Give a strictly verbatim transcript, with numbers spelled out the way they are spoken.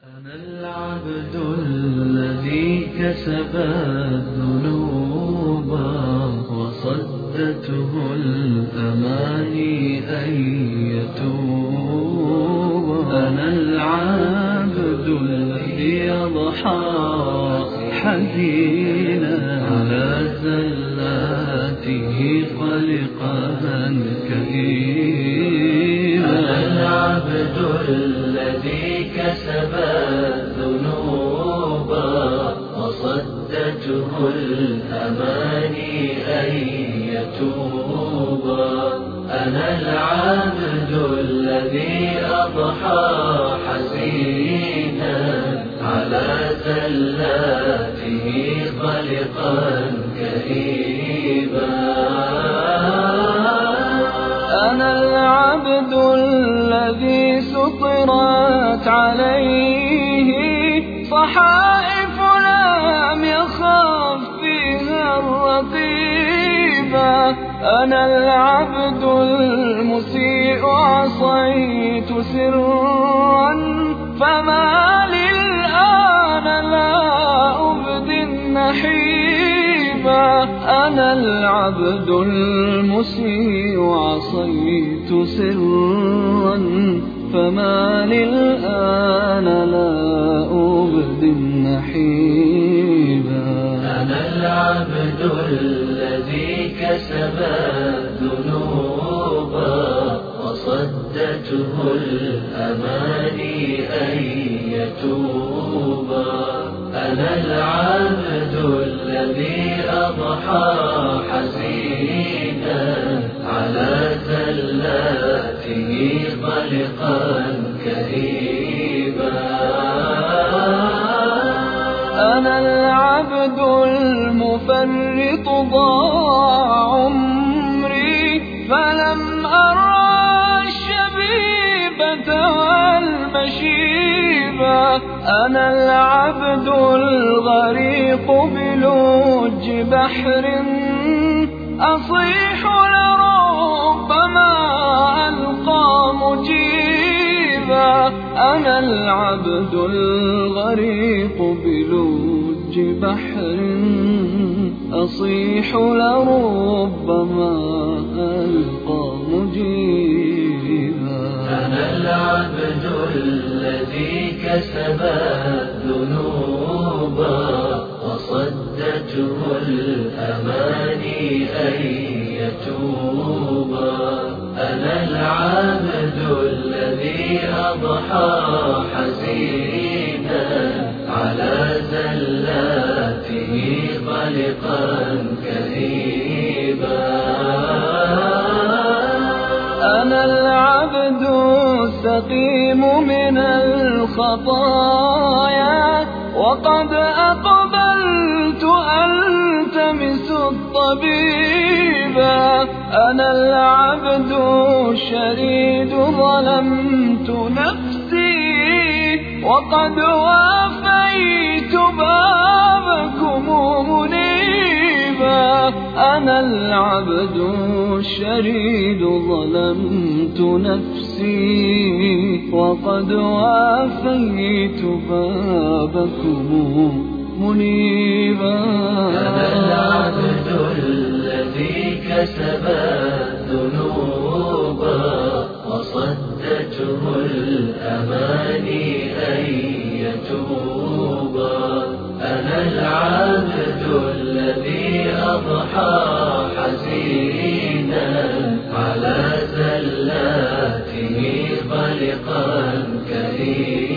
أنا العبد الذي كسب الذنوب وصدته الأماني أن يتوب. أنا العبد الذي يضحى حزينا على زلاته قلقا كئيبا. أنا العبد الذي كسب الذنوب وصدته الأماني أن يتوب. أنا العبد الذي أضحى حزينا على زلاته قلقا كئيبا. أنا العبد الذي سطرت عليه صحائف لم يخف فيها الرقيبة. أنا العبد المسيء عصيت سرا فما لي الآن لا أبدي النحيبة. أنا العبد المسيء عصيت سرا فما لي الآن لا أبدي النحيبة. أنا العبد الذي كسب الذنوب وصدته الأماني أن يتوب. أنا العبد الذي أضحى حزينا على زلاته قلقا كئيبا. أنا العبد المفرط ضاع عمري فلم أرى الشبيبة والمشيبة. أنا العبد الغريق بلوج بحر أصيح لربما ألقى مجيبا. أنا العبد الغريق بلوج بحر أصيح لربما ألقى مجيبا. أنا العبد الذي كسب الذنوب وصدته الأماني أن يتوب. أنا العبد الذي أضحى حزينا على زلاته قلقا كئيبا. أنا العبد السقيم من الخطايا وقد أقبلت ألتمس الطبيبا. أنا العبد الشريد ظلمت نفسي وقد وافيت بابكم منيبا. أنا العبد الشريد ظلمت نفسي وقد وافيت بابكم منيبا. أنا العبد الذي كسب الذنوب وصدته الأماني أن يتوب. أنا العبد الذي أضحى حزينا على زلاته قلقا كئيبا.